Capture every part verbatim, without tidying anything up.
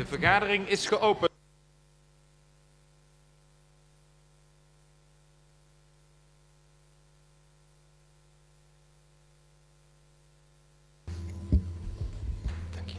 vergadering is geopend. Dank je.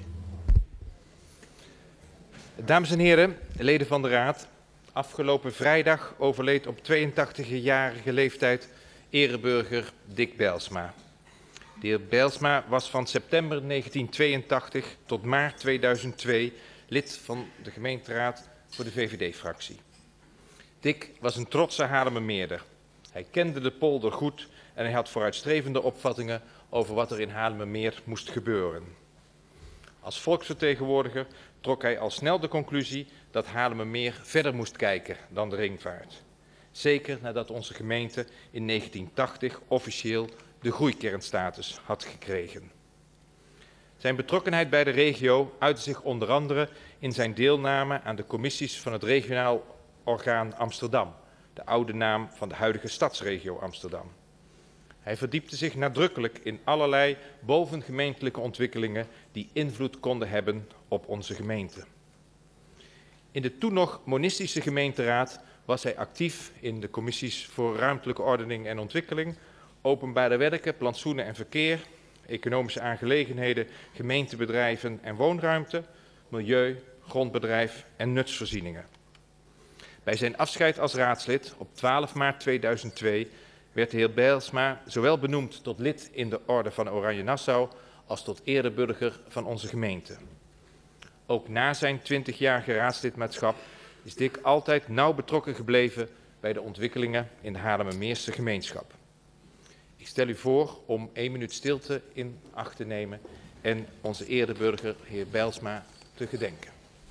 Dames en heren, leden van de Raad. Afgelopen vrijdag overleed op tweeëntachtigjarige leeftijd ereburger Dick Bijlsma. De heer Bijlsma was van september negentientweeëntachtig tot maart tweeduizend twee lid van de gemeenteraad voor de V V D-fractie. Dick was een trotse Haarlemmermeerder. Hij kende de polder goed en hij had vooruitstrevende opvattingen over wat er in Haarlemmermeer moest gebeuren. Als volksvertegenwoordiger trok hij al snel de conclusie dat Haarlemmermeer verder moest kijken dan de ringvaart. Zeker nadat onze gemeente in negentientachtig officieel de groeikernstatus had gekregen. Zijn betrokkenheid bij de regio uitte zich onder andere in zijn deelname aan de commissies van het regionaal orgaan Amsterdam, de oude naam van de huidige stadsregio Amsterdam. Hij verdiepte zich nadrukkelijk in allerlei bovengemeentelijke ontwikkelingen die invloed konden hebben op onze gemeente. In de toen nog monistische gemeenteraad was hij actief in de commissies voor ruimtelijke ordening en ontwikkeling, openbare werken, plantsoenen en verkeer, economische aangelegenheden, gemeentebedrijven en woonruimte, milieu, grondbedrijf en nutsvoorzieningen. Bij zijn afscheid als raadslid op twaalf maart tweeduizend twee werd de heer Bijlsma zowel benoemd tot lid in de Orde van Oranje-Nassau als tot ereburger van onze gemeente. Ook na zijn twintigjarige raadslidmaatschap is Dick altijd nauw betrokken gebleven bij de ontwikkelingen in de Haarlemmermeerse gemeenschap. Ik stel u voor om één minuut stilte in acht te nemen en onze ereburger, heer Bijlsma, te gedenken.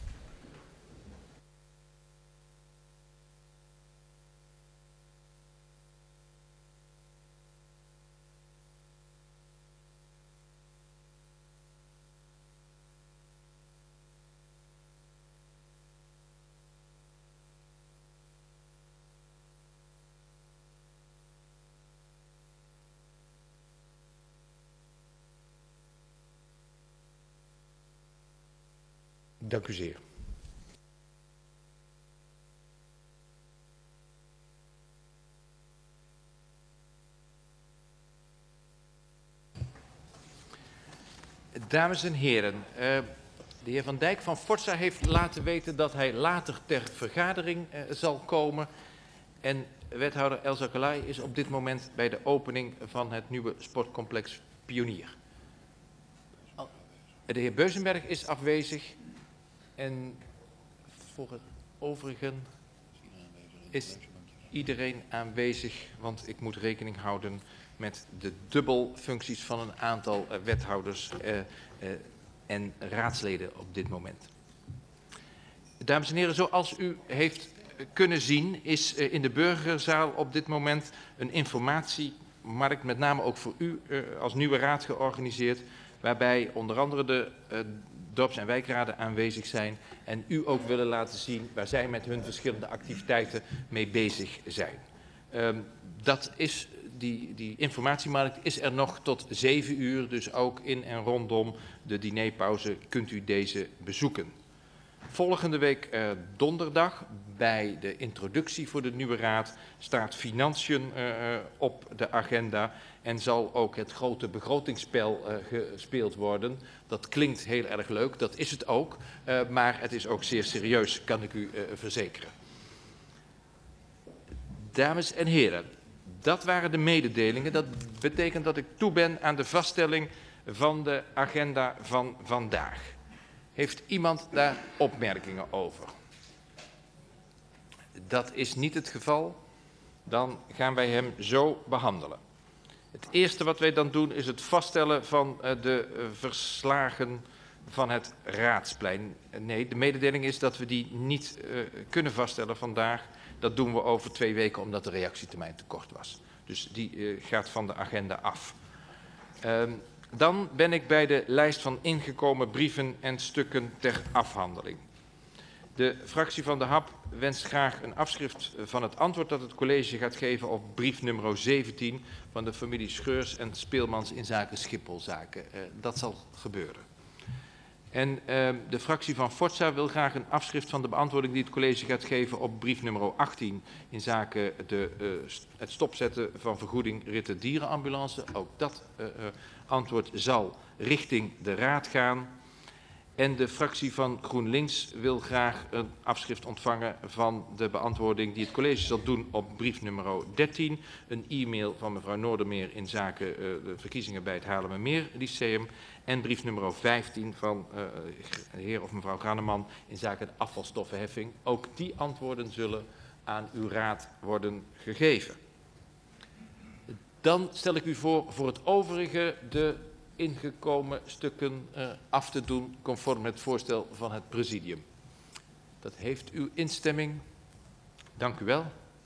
Dank u zeer. Dames en heren, uh, de heer Van Dijk van Forza heeft laten weten dat hij later ter vergadering uh, zal komen. En wethouder Elsa Kalai is op dit moment bij de opening van het nieuwe sportcomplex Pionier. De heer Beuzenberg is afwezig. En voor het overige is iedereen aanwezig, want ik moet rekening houden met de dubbelfuncties van een aantal uh, wethouders uh, uh, en raadsleden op dit moment. Dames en heren, zoals u heeft kunnen zien is uh, in de burgerzaal op dit moment een informatiemarkt, met name ook voor u uh, als nieuwe raad georganiseerd, waarbij onder andere de uh, dorps- en wijkraden aanwezig zijn en u ook willen laten zien waar zij met hun verschillende activiteiten mee bezig zijn. Um, dat is, die, die informatiemarkt is er nog tot zeven uur, dus ook in en rondom de dinerpauze kunt u deze bezoeken. Volgende week uh, donderdag, bij de introductie voor de nieuwe raad, staat financiën uh, op de agenda en zal ook het grote begrotingsspel uh, gespeeld worden. Dat klinkt heel erg leuk, dat is het ook, uh, maar het is ook zeer serieus, kan ik u uh, verzekeren. Dames en heren, dat waren de mededelingen. Dat betekent dat ik toe ben aan de vaststelling van de agenda van vandaag. Heeft iemand daar opmerkingen over? Dat is niet het geval. Dan gaan wij hem zo behandelen. Het eerste wat wij dan doen is het vaststellen van de verslagen van het Raadsplein. Nee, de mededeling is dat we die niet uh, kunnen vaststellen vandaag. Dat doen we over twee weken omdat de reactietermijn te kort was. Dus die uh, gaat van de agenda af. Uh, Dan ben ik bij de lijst van ingekomen brieven en stukken ter afhandeling. De fractie van de H A P wenst graag een afschrift van het antwoord dat het college gaat geven op brief nummer zeventien van de familie Scheurs en Speelmans in zaken Schipholzaken. Uh, dat zal gebeuren. En uh, de fractie van Forza wil graag een afschrift van de beantwoording die het college gaat geven op brief nummer achttien in zaken de, uh, het stopzetten van vergoeding ritten dierenambulance. Ook dat uh, uh, antwoord zal richting de raad gaan. En de fractie van GroenLinks wil graag een afschrift ontvangen van de beantwoording die het college zal doen op brief nummer dertien. Een e-mail van mevrouw Noordermeer in zaken uh, de verkiezingen bij het Haarlemmermeer Lyceum. En brief nummer vijftien van uh, de heer of mevrouw Graneman in zaken de afvalstoffenheffing. Ook die antwoorden zullen aan uw raad worden gegeven. Dan stel ik u voor voor het overige de ingekomen stukken uh, af te doen conform het voorstel van het presidium. Dat heeft uw instemming. Dank u wel.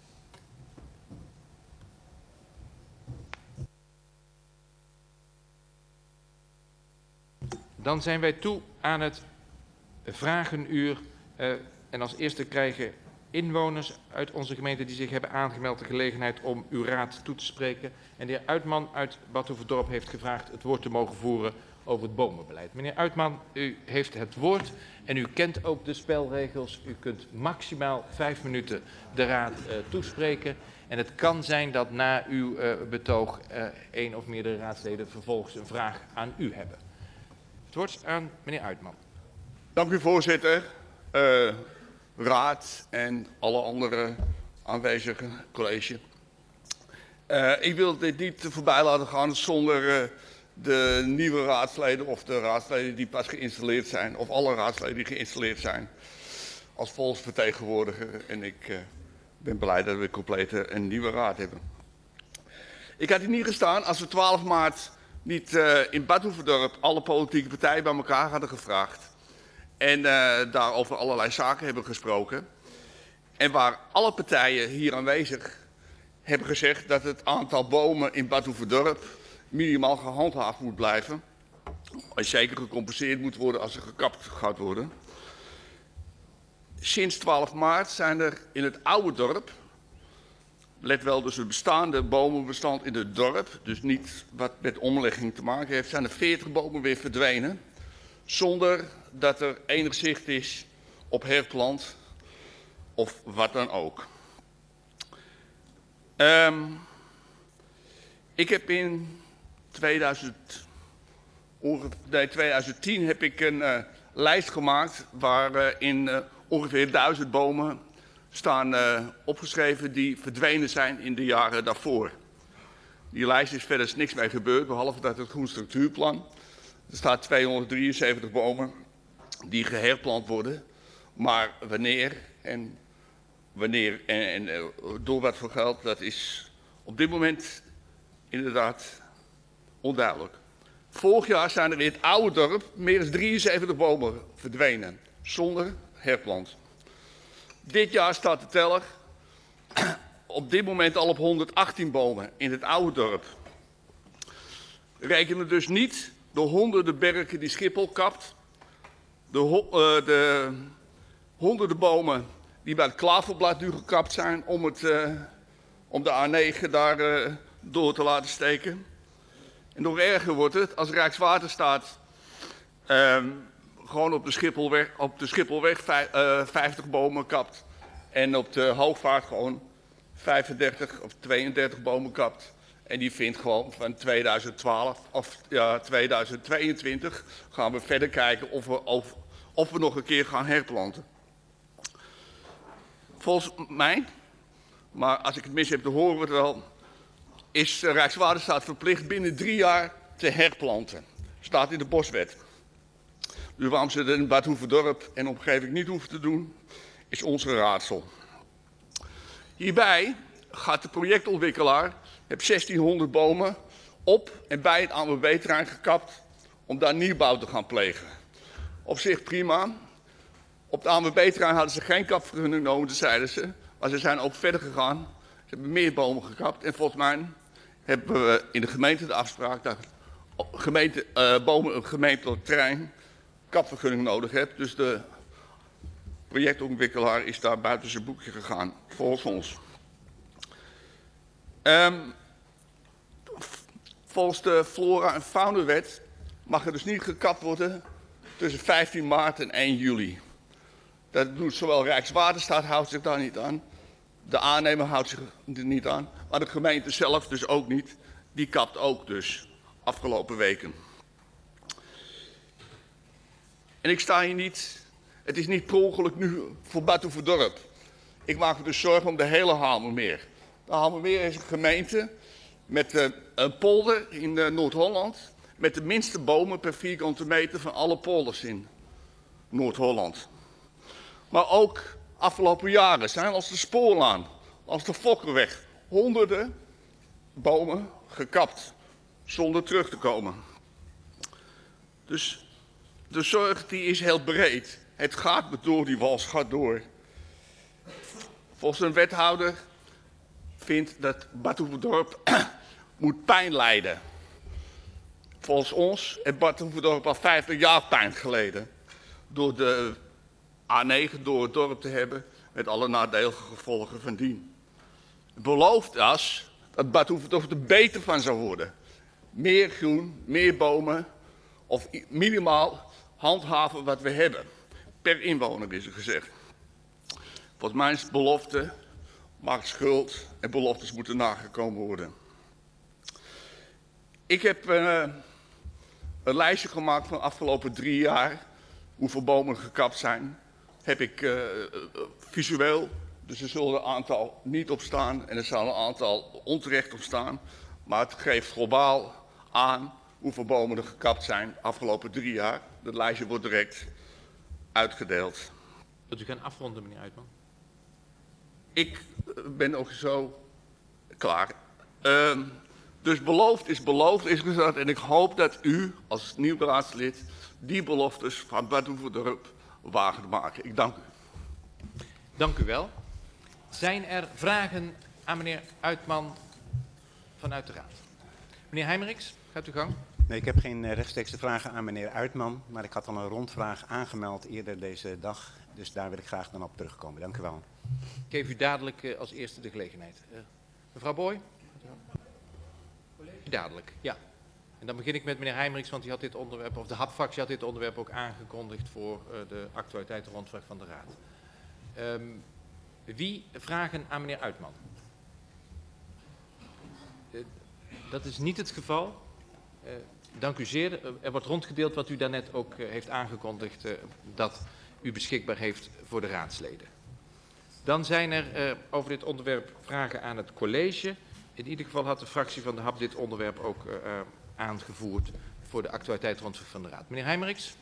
Dan zijn wij toe aan het vragenuur. Uh, en als eerste krijgen inwoners uit onze gemeente die zich hebben aangemeld de gelegenheid om uw raad toe te spreken. En de heer Uitman uit Bad Hoeverdorp heeft gevraagd het woord te mogen voeren over het bomenbeleid. Meneer Uitman, u heeft het woord en u kent ook de spelregels. U kunt maximaal vijf minuten de raad uh, toespreken. En het kan zijn dat na uw uh, betoog uh, één of meerdere raadsleden vervolgens een vraag aan u hebben. Het woord aan meneer Uitman. Dank u, voorzitter, uh, raad en alle andere aanwezige college. Uh, ik wil dit niet voorbij laten gaan zonder uh, de nieuwe raadsleden of de raadsleden die pas geïnstalleerd zijn, of alle raadsleden die geïnstalleerd zijn als volksvertegenwoordiger. En ik uh, ben blij dat we compleet een nieuwe raad hebben. Ik had hier niet gestaan als we twaalf maart niet uh, in Bad Hoeverdorp alle politieke partijen bij elkaar hadden gevraagd. En uh, daar over allerlei zaken hebben gesproken. En waar alle partijen hier aanwezig hebben gezegd dat het aantal bomen in Bad Hoeverdorp minimaal gehandhaafd moet blijven. En zeker gecompenseerd moet worden als er gekapt gaat worden. Sinds twaalf maart zijn er in het oude dorp, let wel, dus het bestaande bomenbestand in het dorp, dus niet wat met omlegging te maken heeft, zijn er veertig bomen weer verdwenen. Zonder dat er enig zicht is op herplant of wat dan ook. Um, ik heb in tweeduizend, nee, tweeduizend tien heb ik een uh, lijst gemaakt waarin uh, uh, ongeveer duizend bomen staan uh, opgeschreven die verdwenen zijn in de jaren daarvoor. Die lijst is verder niks mee gebeurd, behalve dat het groen structuurplan. Er staat tweehonderddrieënzeventig bomen die geherplant worden. Maar wanneer en, wanneer en, en uh, door wat voor geld, dat is op dit moment inderdaad onduidelijk. Vorig jaar zijn er in het oude dorp meer dan drieënzeventig bomen verdwenen, zonder herplant. Dit jaar staat de teller op dit moment al op honderdachttien bomen in het oude dorp. Rekenen dus niet de honderden berken die Schiphol kapt, de, ho uh, de honderden bomen die bij het Klaverblad nu gekapt zijn om, het, uh, om de A negen daar uh, door te laten steken. En nog erger wordt het als Rijkswaterstaat uh, gewoon op de Schipholweg, op de Schipholweg vijftig bomen kapt en op de Hoogvaart gewoon vijfendertig of tweeëndertig bomen kapt. En die vindt gewoon van tweeduizend twaalf of ja, tweeduizend tweeëntwintig gaan we verder kijken of we, of, of we nog een keer gaan herplanten. Volgens mij, maar als ik het mis heb, dan horen we het wel, is Rijkswaterstaat verplicht binnen drie jaar te herplanten. Staat in de boswet. Dus waarom ze het in Bad Hoeverdorp en omgeving niet hoeven te doen, is onze raadsel. Hierbij gaat de projectontwikkelaar, heb zestienhonderd bomen op en bij het A N W B-terrein gekapt om daar nieuwbouw te gaan plegen. Op zich prima. Op het A N W B-terrein hadden ze geen kapvergunning nodig, zeiden ze. Maar ze zijn ook verder gegaan. Ze hebben meer bomen gekapt. En volgens mij hebben we in de gemeente de afspraak dat gemeente, uh, bomen een gemeentelijk terrein kapvergunning nodig hebt. Dus de projectontwikkelaar is daar buiten zijn boekje gegaan, volgens ons. Um, volgens de flora- en faunawet mag er dus niet gekapt worden tussen vijftien maart en één juli. Dat doet zowel Rijkswaterstaat houdt zich daar niet aan, de aannemer houdt zich er niet aan, maar de gemeente zelf dus ook niet. Die kapt ook dus afgelopen weken. En ik sta hier niet, het is niet per ongeluk nu voor Batuverdorp. Ik maak me dus zorgen om de hele Hamermeer. De Hamermeer is een gemeente met uh, een polder in uh, Noord-Holland met de minste bomen per vierkante meter van alle polders in Noord-Holland. Maar ook afgelopen jaren zijn als de Spoorlaan, als de Fokkerweg, honderden bomen gekapt zonder terug te komen. Dus de zorg die is heel breed. Het gaat me door, die wals gaat door. Volgens een wethouder vindt dat Batuverdorp moet pijn lijden. Volgens ons heeft Batuverdorp al vijftig jaar pijn geleden. Door de A negen door het dorp te hebben met alle nadelige gevolgen van dien. Beloofd was dat Batuverdorp er beter van zou worden. Meer groen, meer bomen of minimaal handhaven wat we hebben. Per inwoner is er gezegd. Volgens mij is belofte, maakt schuld en beloftes moeten nagekomen worden. Ik heb uh, een lijstje gemaakt van de afgelopen drie jaar, hoeveel bomen gekapt zijn. Heb ik uh, visueel, dus er zullen een aantal niet op staan en er zal een aantal onterecht op staan. Maar het geeft globaal aan hoeveel bomen er gekapt zijn de afgelopen drie jaar. Dat lijstje wordt direct uitgedeeld. Wilt u gaan afronden, meneer Uitman? Ik ben ook zo klaar. Uh, dus beloofd is beloofd is gezegd en ik hoop dat u als nieuw raadslid die beloftes van Batuverdorp waar te maken. Ik dank u. Dank u wel. Zijn er vragen aan meneer Uitman vanuit de raad? Meneer Heijmeriks, gaat uw gang. Nee, ik heb geen rechtstreekse vragen aan meneer Uitman, maar ik had al een rondvraag aangemeld eerder deze dag. Dus daar wil ik graag dan op terugkomen. Dank u wel. Ik geef u dadelijk uh, als eerste de gelegenheid. Uh, mevrouw Boy? Dadelijk, ja. En dan begin ik met meneer Heijmeriks, want die had dit onderwerp, of de H A P-fractie had dit onderwerp ook aangekondigd voor uh, de actualiteitenrondvraag van de Raad. Um, wie vragen aan meneer Uitman? Uh, dat is niet het geval. Uh, dank u zeer. Uh, er wordt rondgedeeld wat u daarnet ook uh, heeft aangekondigd, uh, dat u beschikbaar heeft voor de raadsleden. Dan zijn er uh, over dit onderwerp vragen aan het college. In ieder geval had de fractie van de H A P dit onderwerp ook uh, uh, aangevoerd voor de actualiteitenrondvraag van de Raad. Meneer Heijmeriks.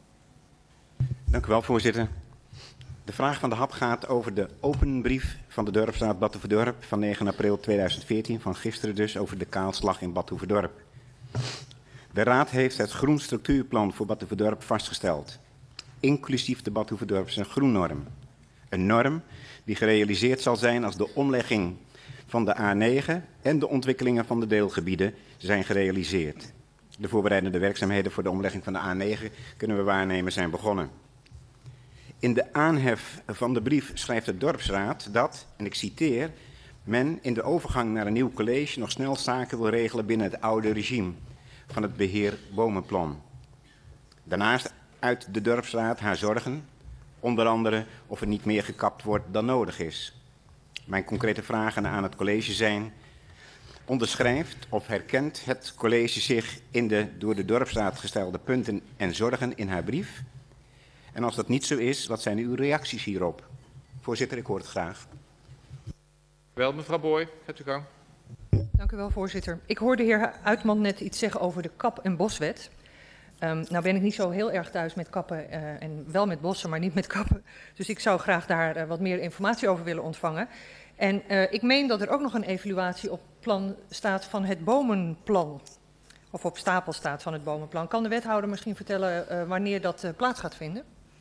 Dank u wel, voorzitter. De vraag van de H A P gaat over de open brief van de Dorpsraad Batuverdorp van negen april tweeduizend veertien, van gisteren dus, over de kaalslag in Batuverdorp. De Raad heeft het groen structuurplan voor Batuverdorp vastgesteld, inclusief de Batuverdorpse groennorm. Een norm die gerealiseerd zal zijn als de omlegging van de A negen en de ontwikkelingen van de deelgebieden zijn gerealiseerd. De voorbereidende werkzaamheden voor de omlegging van de A negen kunnen we waarnemen zijn begonnen. In de aanhef van de brief schrijft de dorpsraad dat, en ik citeer, men in de overgang naar een nieuw college nog snel zaken wil regelen binnen het oude regime van het beheer bomenplan. Daarnaast uit de dorpsraad haar zorgen, onder andere of er niet meer gekapt wordt dan nodig is. Mijn concrete vragen aan het college zijn: onderschrijft of herkent het college zich in de door de dorpsraad gestelde punten en zorgen in haar brief? En als dat niet zo is, wat zijn uw reacties hierop? Voorzitter, ik hoor het graag. Wel, mevrouw Boy, gaat u gang. Dank u wel, voorzitter. Ik hoorde de heer Uitman net iets zeggen over de kap- en boswet. Um, nou ben ik niet zo heel erg thuis met kappen uh, en wel met bossen, maar niet met kappen. Dus ik zou graag daar uh, wat meer informatie over willen ontvangen. En uh, ik meen dat er ook nog een evaluatie op plan staat van het bomenplan. Of op stapel staat van het bomenplan. Kan de wethouder misschien vertellen uh, wanneer dat uh, plaats gaat vinden?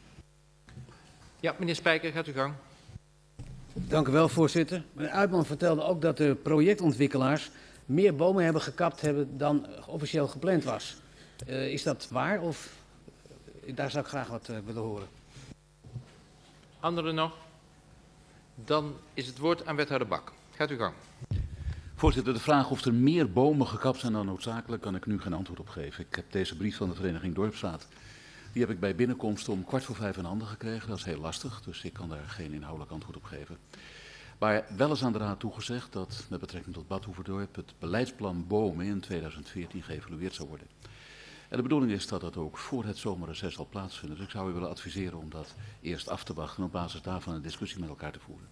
Ja, meneer Spijker, gaat u gang. Dank u wel, voorzitter. Meneer Uitman vertelde ook dat de projectontwikkelaars meer bomen hebben gekapt hebben dan officieel gepland was. Uh, is dat waar of uh, daar zou ik graag wat uh, willen horen. Anderen nog? Dan is het woord aan wethouder Bak. Gaat u gang. Voorzitter, de vraag of er meer bomen gekapt zijn dan noodzakelijk kan ik nu geen antwoord op geven. Ik heb deze brief van de Vereniging Dorpsraad Die heb ik bij binnenkomst om kwart voor vijf in handen gekregen. Dat is heel lastig, dus ik kan daar geen inhoudelijk antwoord op geven. Maar wel is aan de Raad toegezegd dat met betrekking tot Bad Hoeverdorp het beleidsplan bomen in tweeduizend veertien geëvalueerd zou worden. En de bedoeling is dat dat ook voor het zomerreces zal plaatsvinden. Dus ik zou u willen adviseren om dat eerst af te wachten en op basis daarvan een discussie met elkaar te voeren.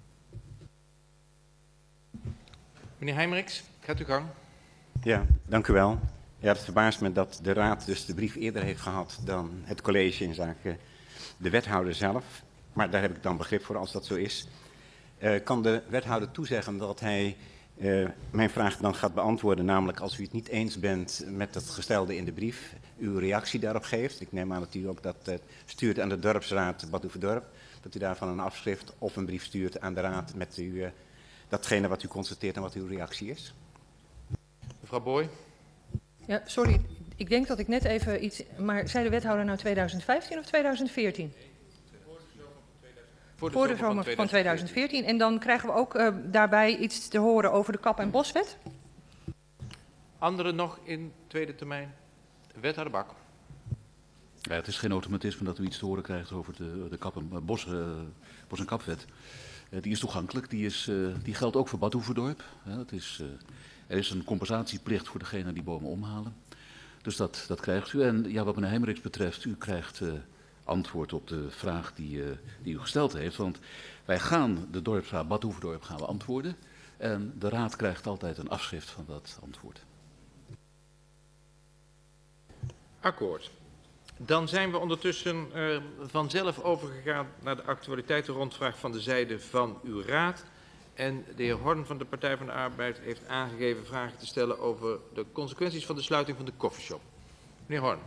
Meneer Heijmeriks, gaat uw gang. Ja, dank u wel. Ja, het verbaast me dat de Raad dus de brief eerder heeft gehad dan het college in zaken de wethouder zelf. Maar daar heb ik dan begrip voor als dat zo is. Uh, kan de wethouder toezeggen dat hij uh, mijn vraag dan gaat beantwoorden, namelijk als u het niet eens bent met het gestelde in de brief, uw reactie daarop geeft. Ik neem aan dat u ook dat uh, stuurt aan de dorpsraad Bad Hoeverdorp, dat u daarvan een afschrift of een brief stuurt aan de raad met uw, uh, datgene wat u constateert en wat uw reactie is. Mevrouw Boy. Ja, sorry, ik denk dat ik net even iets... Maar zei de wethouder nou tweeduizend vijftien of tweeduizend veertien? Voor de, Voor de zomer van tweeduizend veertien. En dan krijgen we ook uh, daarbij iets te horen over de kap- en boswet. Anderen nog in tweede termijn? Wethouder Bak. Ja, het is geen automatisme dat u iets te horen krijgt over de, de kap- en, bos, uh, bos- en kapwet. Uh, die is toegankelijk, die, is, uh, die geldt ook voor Bad Hoeverdorp. Uh, het is, uh, er is een compensatieplicht voor degene die bomen omhalen. Dus dat, dat krijgt u. En ja, wat meneer Heijmeriks betreft, u krijgt uh, antwoord op de vraag die, uh, die u gesteld heeft. Want wij gaan de dorpsraad Bad Hoeverdorp gaan we antwoorden. En de raad krijgt altijd een afschrift van dat antwoord. Akkoord. Dan zijn we ondertussen uh, vanzelf overgegaan naar de actualiteitenrondvraag van de zijde van uw raad. En de heer Horn van de Partij van de Arbeid heeft aangegeven vragen te stellen over de consequenties van de sluiting van de koffieshop. Meneer Horn.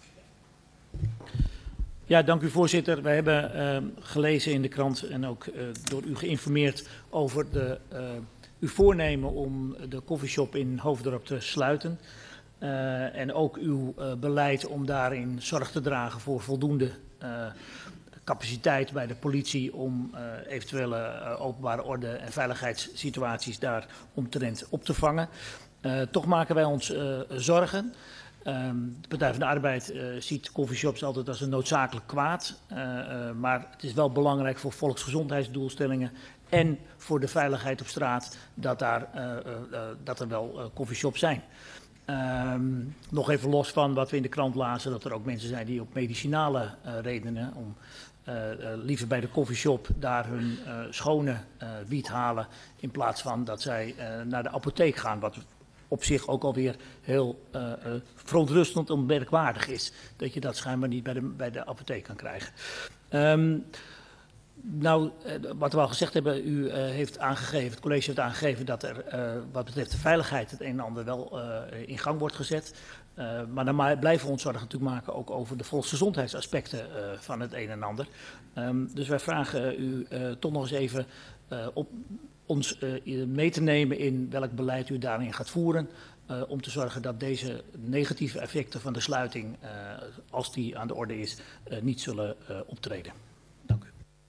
Ja, dank u voorzitter. Wij hebben uh, gelezen in de krant en ook uh, door u geïnformeerd over de, uh, uw voornemen om de koffieshop in Hoofddorp te sluiten. Uh, en ook uw uh, beleid om daarin zorg te dragen voor voldoende uh, capaciteit bij de politie om uh, eventuele uh, openbare orde en veiligheidssituaties daar omtrent op te vangen. Uh, toch maken wij ons uh, zorgen. Um, de Partij van de Arbeid uh, ziet coffeeshops altijd als een noodzakelijk kwaad. Uh, uh, maar het is wel belangrijk voor volksgezondheidsdoelstellingen en voor de veiligheid op straat dat, daar, uh, uh, uh, dat er wel uh, coffeeshops zijn. Um, nog even los van wat we in de krant lazen, dat er ook mensen zijn die op medicinale uh, redenen om uh, uh, liever bij de koffieshop daar hun uh, schone uh, wiet halen in plaats van dat zij uh, naar de apotheek gaan, wat op zich ook alweer heel uh, uh, verontrustend en merkwaardig is, dat je dat schijnbaar niet bij de, bij de apotheek kan krijgen. Um, Nou, wat we al gezegd hebben, u uh, heeft aangegeven, het college heeft aangegeven dat er uh, wat betreft de veiligheid het een en ander wel uh, in gang wordt gezet. Uh, maar dan blijven we ons zorgen natuurlijk maken ook over de volksgezondheidsaspecten uh, van het een en ander. Um, dus wij vragen u uh, toch nog eens even uh, op ons uh, mee te nemen in welk beleid u daarin gaat voeren. Uh, om te zorgen dat deze negatieve effecten van de sluiting, uh, als die aan de orde is, uh, niet zullen uh, optreden. Dank u.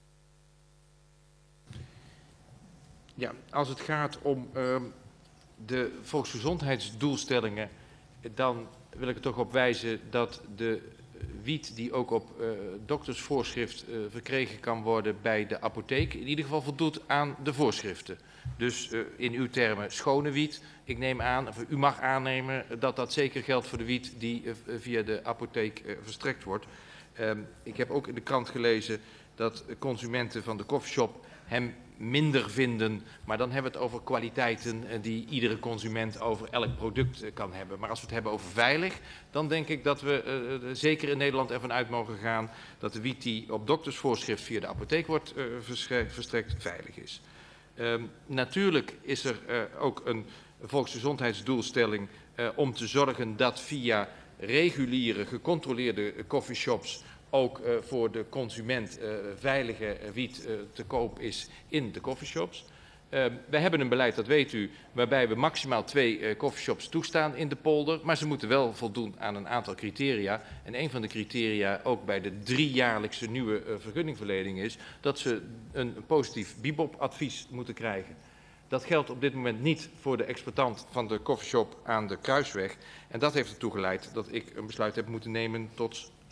Ja, als het gaat om uh, de volksgezondheidsdoelstellingen, dan wil ik er toch op wijzen dat de wiet die ook op uh, doktersvoorschrift uh, verkregen kan worden bij de apotheek, in ieder geval voldoet aan de voorschriften. Dus uh, in uw termen schone wiet. Ik neem aan, of u mag aannemen, dat dat zeker geldt voor de wiet die uh, via de apotheek uh, verstrekt wordt. Uh, ik heb ook in de krant gelezen dat consumenten van de koffieshop hem minder vinden, maar dan hebben we het over kwaliteiten die iedere consument over elk product kan hebben. Maar als we het hebben over veilig, dan denk ik dat we uh, zeker in Nederland ervan uit mogen gaan dat de wiet die op doktersvoorschrift via de apotheek wordt uh, verstrekt veilig is. Uh, natuurlijk is er uh, ook een volksgezondheidsdoelstelling uh, om te zorgen dat via reguliere gecontroleerde coffeeshops ook uh, voor de consument uh, veilige wiet uh, te koop is in de coffeeshops. Uh, wij hebben een beleid, dat weet u, waarbij we maximaal twee uh, coffeeshops toestaan in de polder. Maar ze moeten wel voldoen aan een aantal criteria. En een van de criteria, ook bij de driejaarlijkse nieuwe uh, vergunningverlening, is dat ze een positief B I B O P-advies moeten krijgen. Dat geldt op dit moment niet voor de exploitant van de coffeeshop aan de Kruisweg. En dat heeft ertoe geleid dat ik een besluit heb moeten nemen tot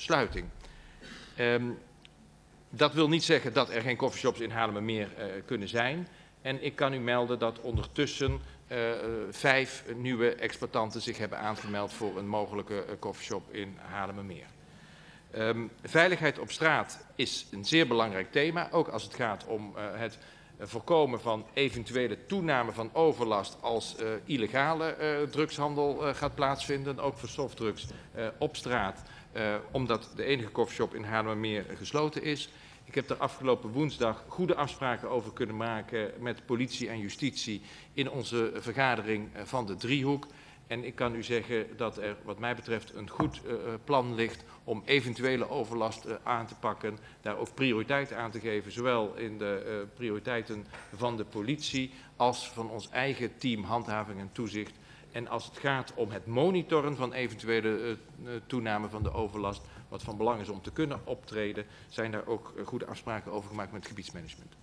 sluiting. Um, dat wil niet zeggen dat er geen coffeeshops in Haarlemmermeer uh, kunnen zijn. En ik kan u melden dat ondertussen uh, vijf nieuwe exploitanten zich hebben aangemeld voor een mogelijke uh, coffeeshop in Haarlemmermeer. Um, veiligheid op straat is een zeer belangrijk thema, ook als het gaat om uh, het uh, voorkomen van eventuele toename van overlast als uh, illegale uh, drugshandel uh, gaat plaatsvinden, ook voor softdrugs uh, op straat, uh, omdat de enige coffeeshop in Haarlemmermeer gesloten is. Ik heb er afgelopen woensdag goede afspraken over kunnen maken met politie en justitie in onze vergadering van de driehoek. En ik kan u zeggen dat er wat mij betreft een goed uh, plan ligt om eventuele overlast uh, aan te pakken. Daar ook prioriteit aan te geven, zowel in de uh, prioriteiten van de politie als van ons eigen team handhaving en toezicht. En als het gaat om het monitoren van eventuele uh, toename van de overlast, wat van belang is om te kunnen optreden, zijn daar ook uh, goede afspraken over gemaakt met het gebiedsmanagement.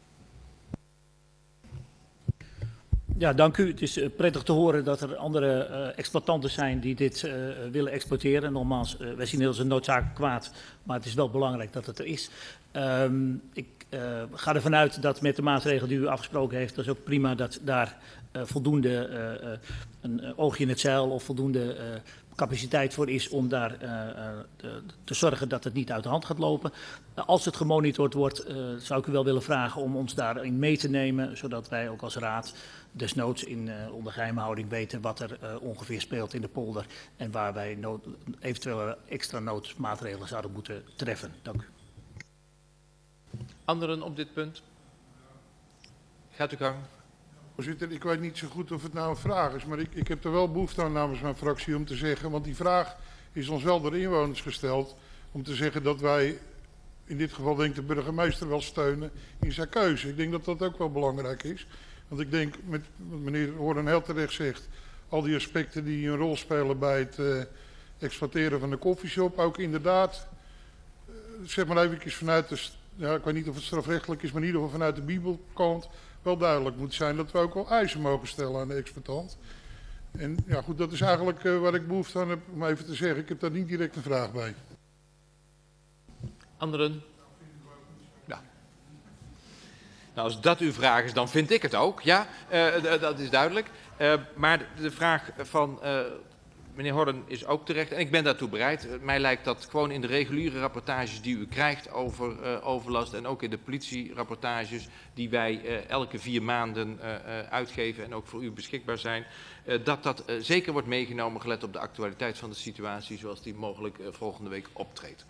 Ja, dank u. Het is uh, prettig te horen dat er andere uh, exploitanten zijn die dit uh, willen exploiteren. Nogmaals, uh, wij zien het als een noodzakelijk kwaad, maar het is wel belangrijk dat het er is. Um, ik uh, ga ervan uit dat met de maatregelen die u afgesproken heeft, dat is ook prima dat daar uh, voldoende uh, uh, een uh, oogje in het zeil of voldoende uh, capaciteit voor is om daar uh, uh, te, te zorgen dat het niet uit de hand gaat lopen. Uh, als het gemonitord wordt, uh, zou ik u wel willen vragen om ons daarin mee te nemen, zodat wij ook als raad desnoods in uh, onder geheimhouding weten wat er uh, ongeveer speelt in de polder en waar wij nood, eventuele extra noodmaatregelen zouden moeten treffen. Dank u. Anderen op dit punt? Gaat u gang. Voorzitter, ik weet niet zo goed of het nou een vraag is, maar ik, ik heb er wel behoefte aan namens mijn fractie om te zeggen, want die vraag is ons wel door de inwoners gesteld, om te zeggen dat wij in dit geval denk ik de burgemeester wel steunen in zijn keuze. Ik denk dat dat ook wel belangrijk is, want ik denk, met wat meneer Hoorn heel terecht zegt, al die aspecten die een rol spelen bij het uh, exploiteren van de koffieshop, ook inderdaad, uh, zeg maar even vanuit de, ja, ik weet niet of het strafrechtelijk is, maar in ieder geval vanuit de Bibelkant, wel duidelijk moet zijn dat we ook wel eisen mogen stellen aan de exploitant. En ja goed, dat is eigenlijk uh, waar ik behoefte aan heb om even te zeggen. Ik heb daar niet direct een vraag bij. Anderen? Ja. Nou, als dat uw vraag is, dan vind ik het ook. Ja, uh, dat is duidelijk. Uh, maar de, de vraag van uh, meneer Horden is ook terecht. En ik ben daartoe bereid. Uh, mij lijkt dat gewoon in de reguliere rapportages die u krijgt over uh, overlast en ook in de politierapportages die wij uh, elke vier maanden uh, uh, uitgeven en ook voor u beschikbaar zijn, uh, dat dat uh, zeker wordt meegenomen gelet op de actualiteit van de situatie zoals die mogelijk uh, volgende week optreedt.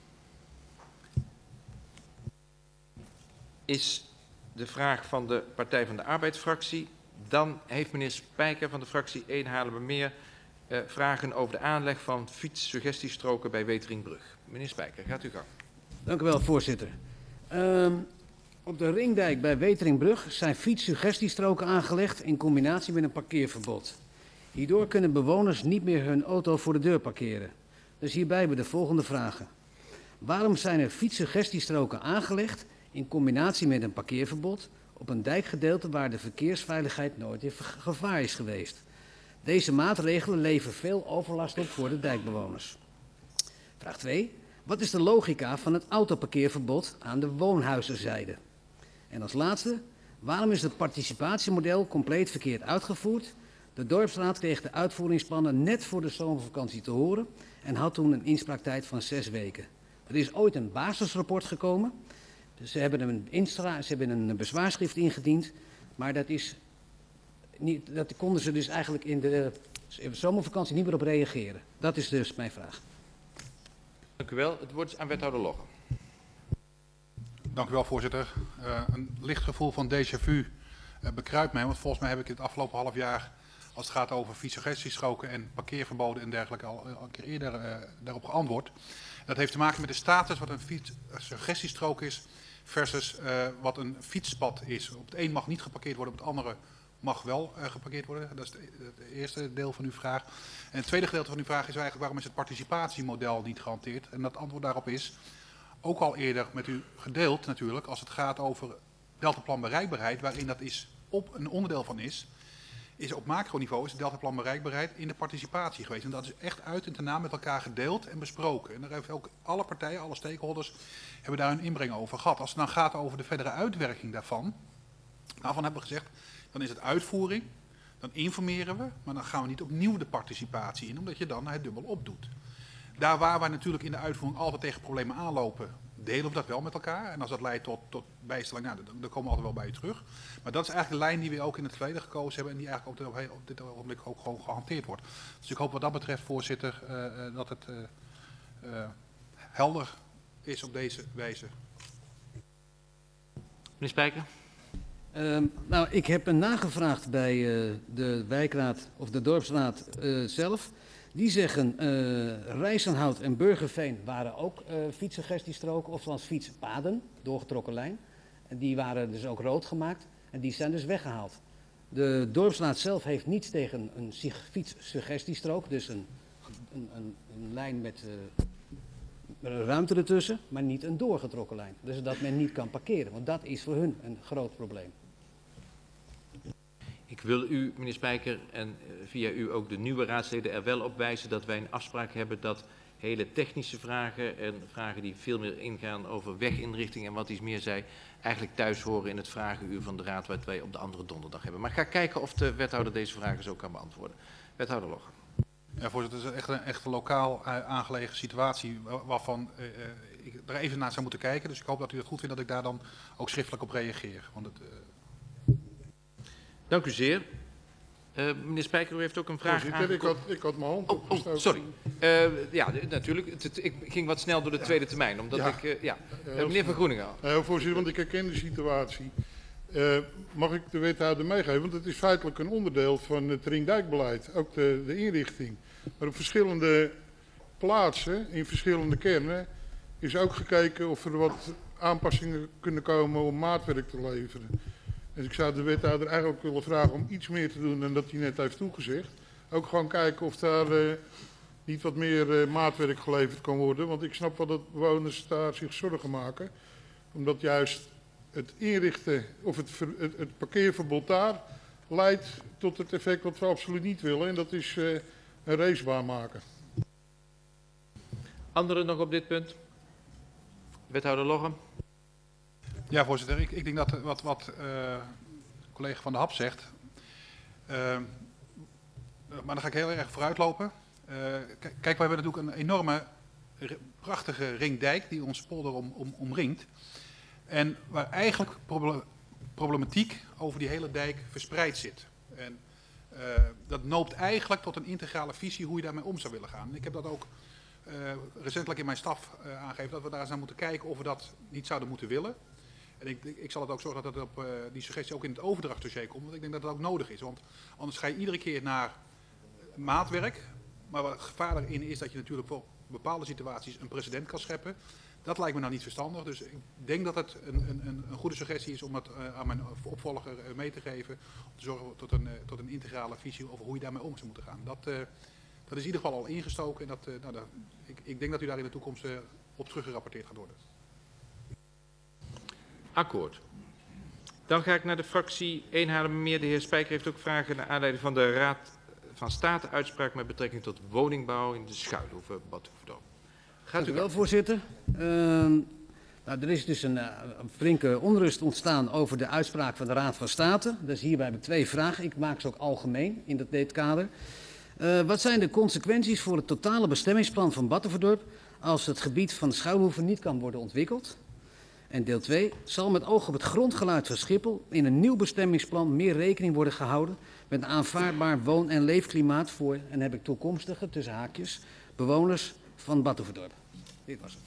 Is de vraag van de Partij van de Arbeidsfractie. Dan heeft meneer Spijker van de fractie één Haarlemmermeer uh, vragen over de aanleg van fietssuggestiestroken bij Weteringbrug. Meneer Spijker, gaat u gang. Dank u wel, voorzitter. Um, op de Ringdijk bij Weteringbrug zijn fietssuggestiestroken aangelegd in combinatie met een parkeerverbod. Hierdoor kunnen bewoners niet meer hun auto voor de deur parkeren. Dus hierbij hebben we de volgende vragen. Waarom zijn er fietssuggestiestroken aangelegd in combinatie met een parkeerverbod op een dijkgedeelte waar de verkeersveiligheid nooit in gevaar is geweest? Deze maatregelen leveren veel overlast op voor de dijkbewoners. Vraag twee. Wat is de logica van het autoparkeerverbod aan de woonhuizenzijde? En als laatste, waarom is het participatiemodel compleet verkeerd uitgevoerd? De dorpsraad kreeg de uitvoeringsplannen net voor de zomervakantie te horen en had toen een inspraaktijd van zes weken. Er is ooit een basisrapport gekomen. Dus ze hebben een, instra, ze hebben een bezwaarschrift ingediend, maar dat, is niet, dat konden ze dus eigenlijk in de, in de zomervakantie niet meer op reageren. Dat is dus mijn vraag. Dank u wel. Het woord is aan wethouder Logge. Dank u wel, voorzitter. Uh, een licht gevoel van déjà vu uh, bekruipt mij, want volgens mij heb ik het afgelopen half jaar, als het gaat over fietssuggestiestroken en parkeerverboden en dergelijke, al, al een keer eerder uh, daarop geantwoord. Dat heeft te maken met de status wat een fietssuggestiestrook is versus uh, wat een fietspad is. Op het een mag niet geparkeerd worden, op het andere mag wel uh, geparkeerd worden. Dat is het de eerste deel van uw vraag. En het tweede gedeelte van uw vraag is eigenlijk waarom is het participatiemodel niet gehanteerd? En dat antwoord daarop is, ook al eerder met u gedeeld natuurlijk, als het gaat over deltaplan bereikbaarheid, waarin dat is op een onderdeel van is, is op macroniveau is het deltaplan bereikbaarheid in de participatie geweest. En dat is echt uit en ten na met elkaar gedeeld en besproken. En daar hebben ook alle partijen, alle stakeholders, hebben daar een inbreng over gehad. Als het dan gaat over de verdere uitwerking daarvan, daarvan hebben we gezegd, dan is het uitvoering, dan informeren we, maar dan gaan we niet opnieuw de participatie in, omdat je dan het dubbel opdoet. Daar waar wij natuurlijk in de uitvoering altijd tegen problemen aanlopen, delen we dat wel met elkaar. En als dat leidt tot, tot bijstelling, nou, dan, dan komen we altijd wel bij je terug. Maar dat is eigenlijk de lijn die we ook in het verleden gekozen hebben en die eigenlijk ook op, op dit ogenblik ook gewoon gehanteerd wordt. Dus ik hoop wat dat betreft, voorzitter, uh, dat het uh, uh, helder is op deze wijze. Meneer Spijker. Uh, nou, ik heb een nagevraagd bij uh, de wijkraad of de dorpsraad uh, zelf. Die zeggen, uh, Rijsenhout en Burgerveen waren ook uh, fietssuggestiestroken, oftewel fietspaden, doorgetrokken lijn. En die waren dus ook rood gemaakt en die zijn dus weggehaald. De dorpsraad zelf heeft niets tegen een fietssuggestiestrook, dus een, een, een, een lijn met uh, ruimte ertussen, maar niet een doorgetrokken lijn. Dus dat men niet kan parkeren, want dat is voor hun een groot probleem. Ik wil u, meneer Spijker, en via u ook de nieuwe raadsleden er wel op wijzen dat wij een afspraak hebben dat hele technische vragen en vragen die veel meer ingaan over weginrichting en wat iets meer zei, eigenlijk thuis horen in het vragenuur van de raad wat wij op de andere donderdag hebben. Maar ik ga kijken of de wethouder deze vragen zo kan beantwoorden. Wethouder Logge. Ja, voorzitter, het is echt een, echt een lokaal aangelegen situatie waarvan uh, ik er even naar zou moeten kijken. Dus ik hoop dat u het goed vindt dat ik daar dan ook schriftelijk op reageer. Want het, uh... Dank u zeer. Uh, meneer Spijker, u heeft ook een vraag Voorzitter, ik had, ik had mijn hand oh, opgestoken. Oh, sorry. Uh, ja, natuurlijk. Het, het, ik ging wat snel door de tweede termijn. Omdat ja. ik, uh, ja. Uh, meneer Van Groeningen. Uh, voorzitter, want ik herken de situatie. Uh, mag ik de wethouder meegeven? Want het is feitelijk een onderdeel van het ringdijkbeleid. Ook de, de inrichting. Maar op verschillende plaatsen, in verschillende kernen, is ook gekeken of er wat aanpassingen kunnen komen om maatwerk te leveren. Dus ik zou de wethouder eigenlijk willen vragen om iets meer te doen dan dat hij net heeft toegezegd. Ook gewoon kijken of daar uh, niet wat meer uh, maatwerk geleverd kan worden. Want ik snap wel dat bewoners daar zich zorgen maken. Omdat juist het inrichten of het, ver, het, het parkeerverbod daar leidt tot het effect wat we absoluut niet willen. En dat is uh, een racebaan maken. Anderen nog op dit punt? Wethouder Logge. Ja, voorzitter. Ik, ik denk dat wat, wat uh, collega Van der Hap zegt. Uh, maar dan ga ik heel erg vooruitlopen. Uh, kijk, we hebben natuurlijk een enorme, prachtige ringdijk die ons polder om, om, omringt. En waar eigenlijk problematiek over die hele dijk verspreid zit. En uh, dat noopt eigenlijk tot een integrale visie hoe je daarmee om zou willen gaan. En ik heb dat ook uh, recentelijk in mijn staf uh, aangegeven dat we daar eens naar moeten kijken of we dat niet zouden moeten willen. En ik, ik zal het ook zorgen dat het op, uh, die suggestie ook in het overdrachtdossier komt, want ik denk dat dat ook nodig is. Want anders ga je iedere keer naar maatwerk, maar wat het gevaar erin is dat je natuurlijk voor bepaalde situaties een precedent kan scheppen. Dat lijkt me nou niet verstandig, dus ik denk dat het een, een, een goede suggestie is om het uh, aan mijn opvolger uh, mee te geven. Om te zorgen tot een, uh, tot een integrale visie over hoe je daarmee om zou moeten gaan. Dat, uh, dat is in ieder geval al ingestoken en dat, uh, nou, dat, ik, ik denk dat u daar in de toekomst uh, op teruggerapporteerd gaat worden. Akkoord. Dan ga ik naar de fractie Eenhaarlemmermeer. De heer Spijker heeft ook vragen naar aanleiding van de Raad van State uitspraak met betrekking tot woningbouw in de Schuilhoeve, Bad Hoefdorp. Gaat u wel, voorzitter. Uh, nou, er is dus een, uh, een flinke onrust ontstaan over de uitspraak van de Raad van State. Dus hierbij heb ik twee vragen. Ik maak ze ook algemeen in dat, dit kader. Uh, wat zijn de consequenties voor het totale bestemmingsplan van Bad Hoefdorp als het gebied van de Schuilhoeve niet kan worden ontwikkeld? En deel twee, zal met oog op het grondgeluid van Schiphol in een nieuw bestemmingsplan meer rekening worden gehouden met een aanvaardbaar woon- en leefklimaat voor, en heb ik toekomstige, tussen haakjes, bewoners van Bad Hoefdorp. Dit was het.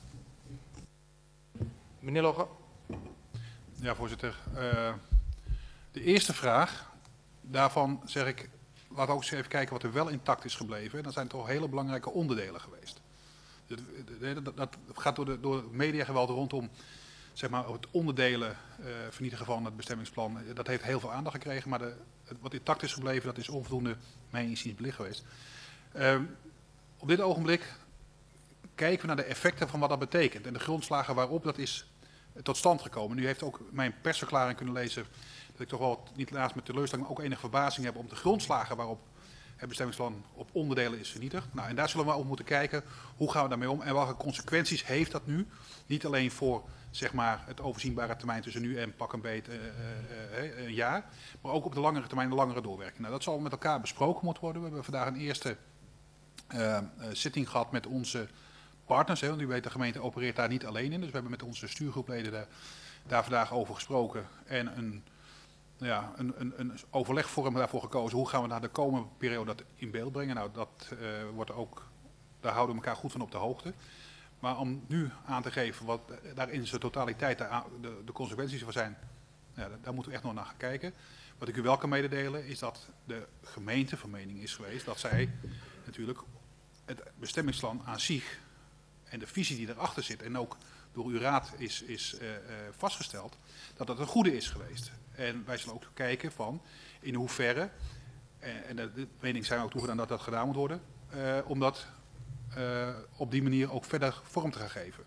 Meneer Logge. Ja, voorzitter. Uh, de eerste vraag, daarvan zeg ik, laten we ook eens even kijken wat er wel intact is gebleven. En dat zijn toch hele belangrijke onderdelen geweest. Dat, dat, dat gaat door, de, door het mediageweld rondom, zeg maar, het onderdelen uh, vernietigen van het bestemmingsplan. Dat heeft heel veel aandacht gekregen, maar de, het, wat intact is gebleven, dat is onvoldoende mijn inziens belicht geweest. Uh, op dit ogenblik kijken we naar de effecten van wat dat betekent en de grondslagen waarop dat is tot stand gekomen. U heeft ook mijn persverklaring kunnen lezen dat ik toch wel niet naast met teleurstelling, maar ook enige verbazing heb om de grondslagen waarop het bestemmingsplan op onderdelen is vernietigd. Nou, en daar zullen we op moeten kijken, hoe gaan we daarmee om en welke consequenties heeft dat nu? Niet alleen voor zeg maar, het overzienbare termijn tussen nu en pak een beet uh, uh, uh, een jaar, maar ook op de langere termijn de langere doorwerking. Nou, dat zal met elkaar besproken moeten worden. We hebben vandaag een eerste uh, uh, zitting gehad met onze partners. Hè, want u weet, de gemeente opereert daar niet alleen in. Dus we hebben met onze stuurgroepleden daar, daar vandaag over gesproken en een, ja, een, een, een overlegvorm daarvoor gekozen. Hoe gaan we naar de komende periode dat in beeld brengen? Nou, dat uh, wordt ook, daar houden we elkaar goed van op de hoogte. Maar om nu aan te geven wat daar in zijn totaliteit de, de, de consequenties van zijn, ja, daar moeten we echt nog naar gaan kijken. Wat ik u wel kan mededelen is dat de gemeente van mening is geweest dat zij natuurlijk het bestemmingsplan aan zich en de visie die erachter zit en ook door uw raad is, is uh, uh, vastgesteld, dat dat een goede is geweest. En wij zullen ook kijken van in hoeverre, en de, de mening zijn we ook toegedaan dat dat gedaan moet worden, uh, om dat uh, op die manier ook verder vorm te gaan geven.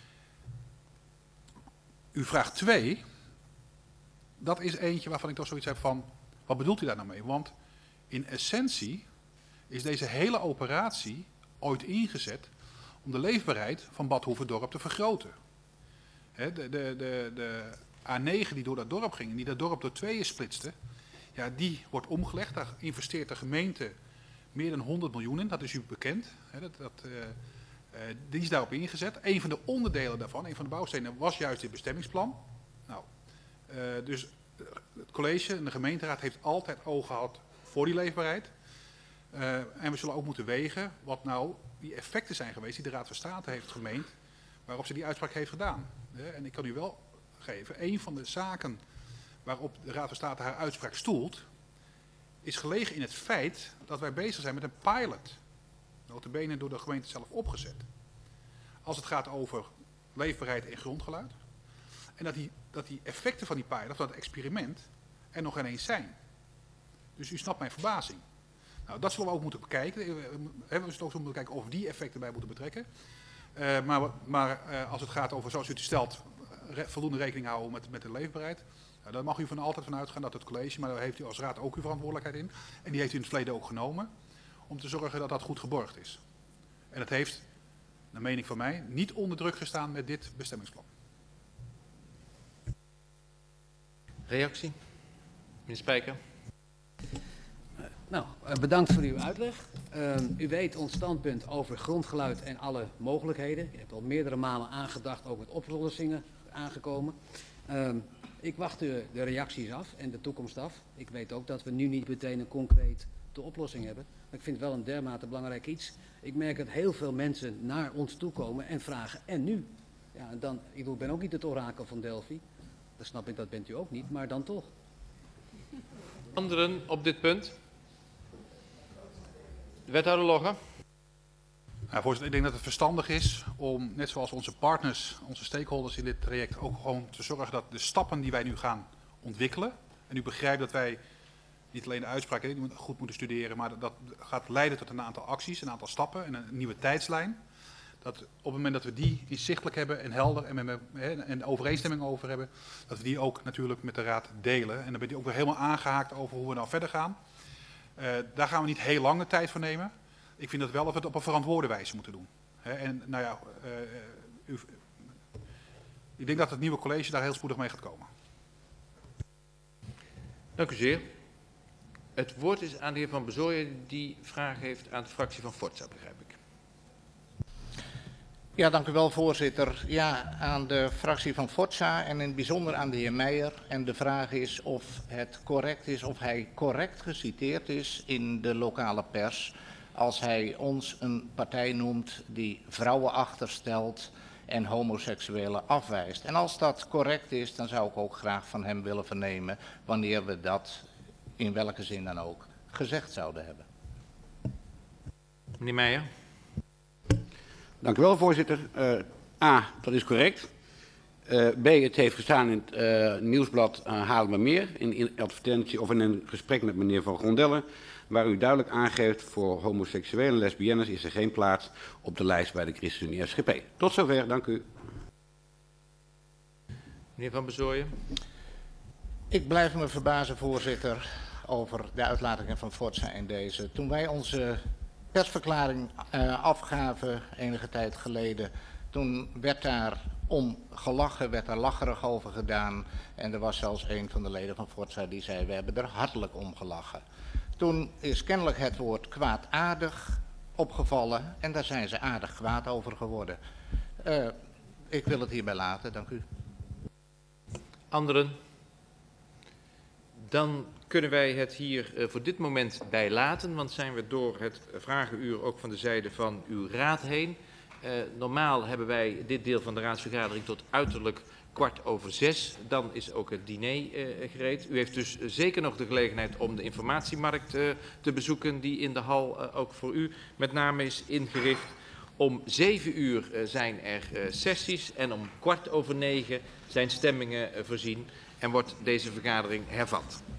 Uw vraag twee, dat is eentje waarvan ik toch zoiets heb van, wat bedoelt u daar nou mee? Want in essentie is deze hele operatie ooit ingezet om de leefbaarheid van Bad Hoeverdorp te vergroten. He, de, de, de, de A negen die door dat dorp ging en die dat dorp door tweeën splitste, ja, die wordt omgelegd. Daar investeert de gemeente meer dan honderd miljoen in, dat is u bekend. He, dat, dat, uh, uh, die is daarop ingezet. Een van de onderdelen daarvan, een van de bouwstenen, was juist dit bestemmingsplan. Nou, uh, dus het college en de gemeenteraad heeft altijd oog gehad voor die leefbaarheid. Uh, en we zullen ook moeten wegen wat nou die effecten zijn geweest die de Raad van State heeft gemeend, waarop ze die uitspraak heeft gedaan. Uh, en ik kan u wel geven, een van de zaken waarop de Raad van State haar uitspraak stoelt, is gelegen in het feit dat wij bezig zijn met een pilot, nota bene door de gemeente zelf opgezet, als het gaat over leefbaarheid en grondgeluid. En dat die, dat die effecten van die pilot, van het experiment, er nog ineens zijn. Dus u snapt mijn verbazing. Nou, dat zullen we ook moeten bekijken. We zullen ook moeten kijken of we die effecten bij moeten betrekken. Uh, maar maar uh, als het gaat over, zoals u het stelt, re voldoende rekening houden met, met de leefbaarheid. Nou, daar mag u van altijd van uitgaan dat het college, maar daar heeft u als raad ook uw verantwoordelijkheid in. En die heeft u in het verleden ook genomen. Om te zorgen dat dat goed geborgd is. En dat heeft, naar mening van mij, niet onder druk gestaan met dit bestemmingsplan. Reactie? Meneer Spijker. Nou, bedankt voor uw uitleg. Uh, u weet ons standpunt over grondgeluid en alle mogelijkheden. U hebt al meerdere malen aangedacht, ook met oplossingen aangekomen. Uh, ik wacht de, de reacties af en de toekomst af. Ik weet ook dat we nu niet meteen een concreet de oplossing hebben. Maar ik vind het wel een dermate belangrijk iets. Ik merk dat heel veel mensen naar ons toe komen en vragen, en nu? Ja, dan, ik ben ook niet het orakel van Delphi. Dat snap ik, dat bent u ook niet, maar dan toch. Anderen op dit punt? De wethouder Logge. Nou, voorzitter, ik denk dat het verstandig is om, net zoals onze partners, onze stakeholders in dit traject, ook gewoon te zorgen dat de stappen die wij nu gaan ontwikkelen, en u begrijpt dat wij niet alleen de uitspraken goed moeten studeren, maar dat, dat gaat leiden tot een aantal acties, een aantal stappen en een nieuwe tijdslijn. Dat op het moment dat we die inzichtelijk hebben en helder en, met, en overeenstemming over hebben, dat we die ook natuurlijk met de raad delen. En dan bent u ook weer helemaal aangehaakt over hoe we nou verder gaan. Uh, daar gaan we niet heel lange tijd voor nemen. Ik vind dat wel dat we het op een verantwoorde wijze moeten doen. He, en nou ja, uh, u, ik denk dat het nieuwe college daar heel spoedig mee gaat komen. Dank u zeer. Het woord is aan de heer Van Bezooyen die vraag heeft aan de fractie van Forza, begrijp ik. Ja, dank u wel, voorzitter. Ja, aan de fractie van Forza en in het bijzonder aan de heer Meijer. En de vraag is of het correct is, of hij correct geciteerd is in de lokale pers, als hij ons een partij noemt die vrouwen achterstelt en homoseksuelen afwijst. En als dat correct is, dan zou ik ook graag van hem willen vernemen wanneer we dat, in welke zin dan ook, gezegd zouden hebben. Meneer Meijer. Dank u wel, voorzitter. Uh, A, dat is correct. Uh, B, het heeft gestaan in het uh, nieuwsblad uh, Haarlemmermeer, in, in advertentie of in een gesprek met meneer Van Grondelle, waar u duidelijk aangeeft voor homoseksuelen en lesbiennes is er geen plaats op de lijst bij de ChristenUnie S G P. Tot zover, dank u. Meneer Van Bezooyen. Ik blijf me verbazen, voorzitter, over de uitlatingen van Forza in deze. Toen wij onze persverklaring uh, afgaven enige tijd geleden, toen werd daar om gelachen, werd daar lacherig over gedaan. En er was zelfs een van de leden van Forza die zei, we hebben er hartelijk om gelachen. Toen is kennelijk het woord kwaadaardig opgevallen en daar zijn ze aardig kwaad over geworden. Uh, ik wil het hierbij laten, dank u. Anderen? Dan kunnen wij het hier uh, voor dit moment bij laten, want zijn we door het vragenuur ook van de zijde van uw raad heen. Uh, normaal hebben wij dit deel van de raadsvergadering tot uiterlijk kwart over zes. Dan is ook het diner uh, gereed. U heeft dus zeker nog de gelegenheid om de informatiemarkt uh, te bezoeken, die in de hal uh, ook voor u met name is ingericht. Om zeven uur uh, zijn er uh, sessies en om kwart over negen zijn stemmingen uh, voorzien en wordt deze vergadering hervat.